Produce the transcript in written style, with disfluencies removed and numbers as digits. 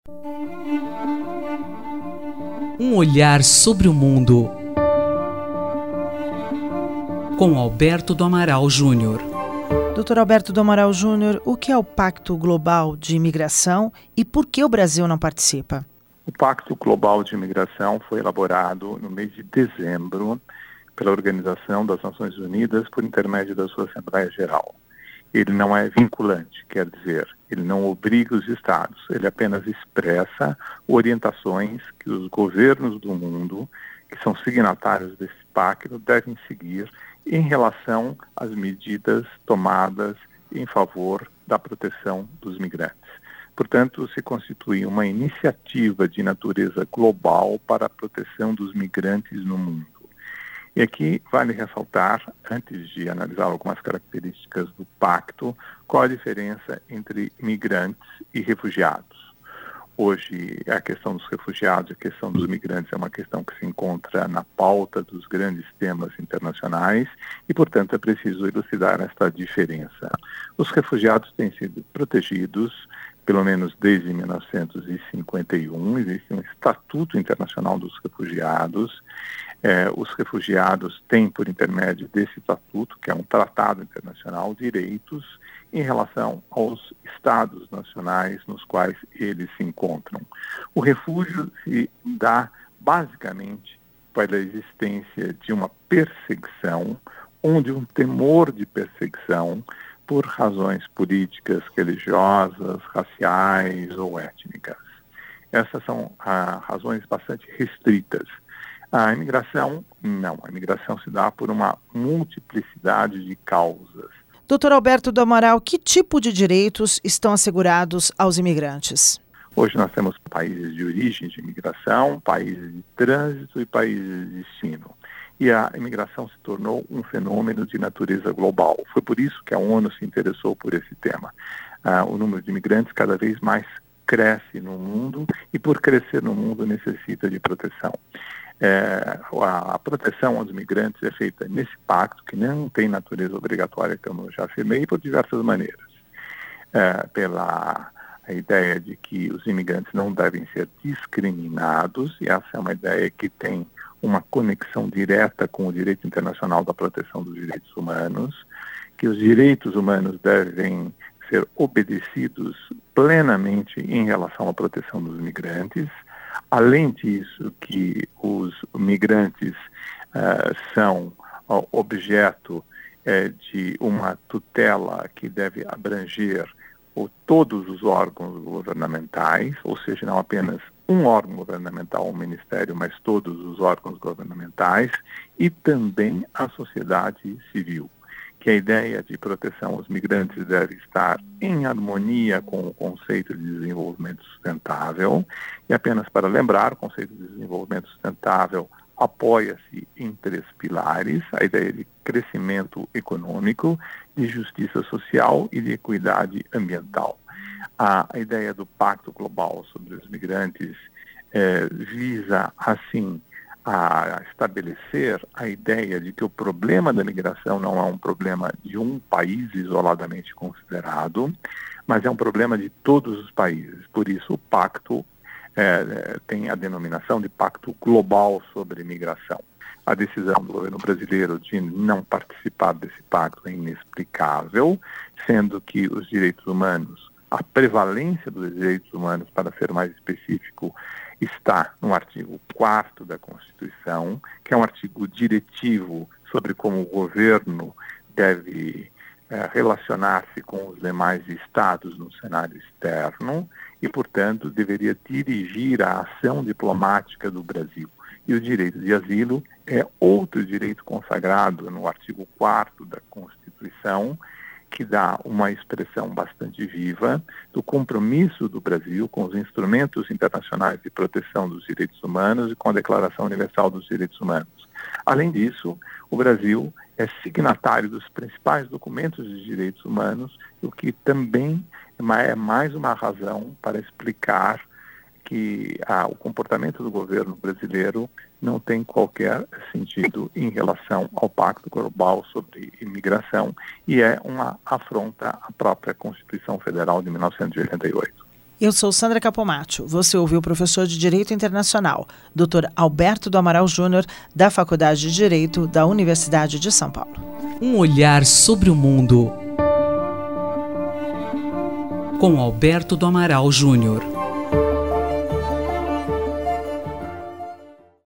Um olhar sobre o mundo, com Alberto do Amaral Júnior. Dr. Alberto do Amaral Júnior, o que é o Pacto Global de Imigração e por que o Brasil não participa? O Pacto Global de Imigração foi elaborado no mês de dezembro pela Organização das Nações Unidas por intermédio da sua Assembleia Geral. Ele não é vinculante, quer dizer, ele não obriga os Estados, ele apenas expressa orientações que os governos do mundo, que são signatários desse pacto, devem seguir em relação às medidas tomadas em favor da proteção dos migrantes. Portanto, se constitui uma iniciativa de natureza global para a proteção dos migrantes no mundo. E aqui vale ressaltar, antes de analisar algumas características do pacto, qual a diferença entre migrantes e refugiados. Hoje, a questão dos refugiados e a questão dos migrantes é uma questão que se encontra na pauta dos grandes temas internacionais e, portanto, é preciso elucidar esta diferença. Os refugiados têm sido protegidos, pelo menos desde 1951, existe um Estatuto Internacional dos Refugiados. Os refugiados têm, por intermédio desse estatuto, que é um tratado internacional, direitos em relação aos estados nacionais nos quais eles se encontram. O refúgio se dá, basicamente, pela existência de uma perseguição, ou de um temor de perseguição por razões políticas, religiosas, raciais ou étnicas. Essas são razões bastante restritas. A imigração, não. A imigração se dá por uma multiplicidade de causas. Dr. Alberto do Amaral, que tipo de direitos estão assegurados aos imigrantes? Hoje nós temos países de origem de imigração, países de trânsito e países de destino. E a imigração se tornou um fenômeno de natureza global. Foi por isso que a ONU se interessou por esse tema. O número de imigrantes cada vez mais cresce no mundo e, por crescer no mundo, necessita de proteção. A proteção aos migrantes é feita nesse pacto, que não tem natureza obrigatória, como eu já afirmei, por diversas maneiras. Pela ideia de que os imigrantes não devem ser discriminados, e essa é uma ideia que tem uma conexão direta com o direito internacional da proteção dos direitos humanos, que os direitos humanos devem ser obedecidos plenamente em relação à proteção dos migrantes. Além disso, que os migrantes são objeto de uma tutela que deve abranger todos os órgãos governamentais, ou seja, não apenas um órgão governamental, um ministério, mas todos os órgãos governamentais, e também a sociedade civil, que a ideia de proteção aos migrantes deve estar em harmonia com o conceito de desenvolvimento sustentável. E apenas para lembrar, o conceito de desenvolvimento sustentável apoia-se em 3 pilares: a ideia de crescimento econômico, de justiça social e de equidade ambiental. A ideia do Pacto Global sobre os Migrantes visa, assim, a estabelecer a ideia de que o problema da migração não é um problema de um país isoladamente considerado, mas é um problema de todos os países. Por isso, o pacto tem a denominação de Pacto Global sobre Migração. A decisão do governo brasileiro de não participar desse pacto é inexplicável, sendo que os direitos humanos, a prevalência dos direitos humanos, para ser mais específico, está no artigo 4º da Constituição, que é um artigo diretivo sobre como o governo deve relacionar-se com os demais estados no cenário externo e, portanto, deveria dirigir a ação diplomática do Brasil. E o direito de asilo é outro direito consagrado no artigo 4º da Constituição, que dá uma expressão bastante viva do compromisso do Brasil com os instrumentos internacionais de proteção dos direitos humanos e com a Declaração Universal dos Direitos Humanos. Além disso, o Brasil é signatário dos principais documentos de direitos humanos, o que também é mais uma razão para explicar que o comportamento do governo brasileiro não tem qualquer sentido em relação ao Pacto Global sobre Imigração e é uma afronta à própria Constituição Federal de 1988. Eu sou Sandra Capomatto. Você ouviu o professor de Direito Internacional, Dr. Alberto do Amaral Júnior, da Faculdade de Direito da Universidade de São Paulo. Um olhar sobre o mundo, com Alberto do Amaral Júnior.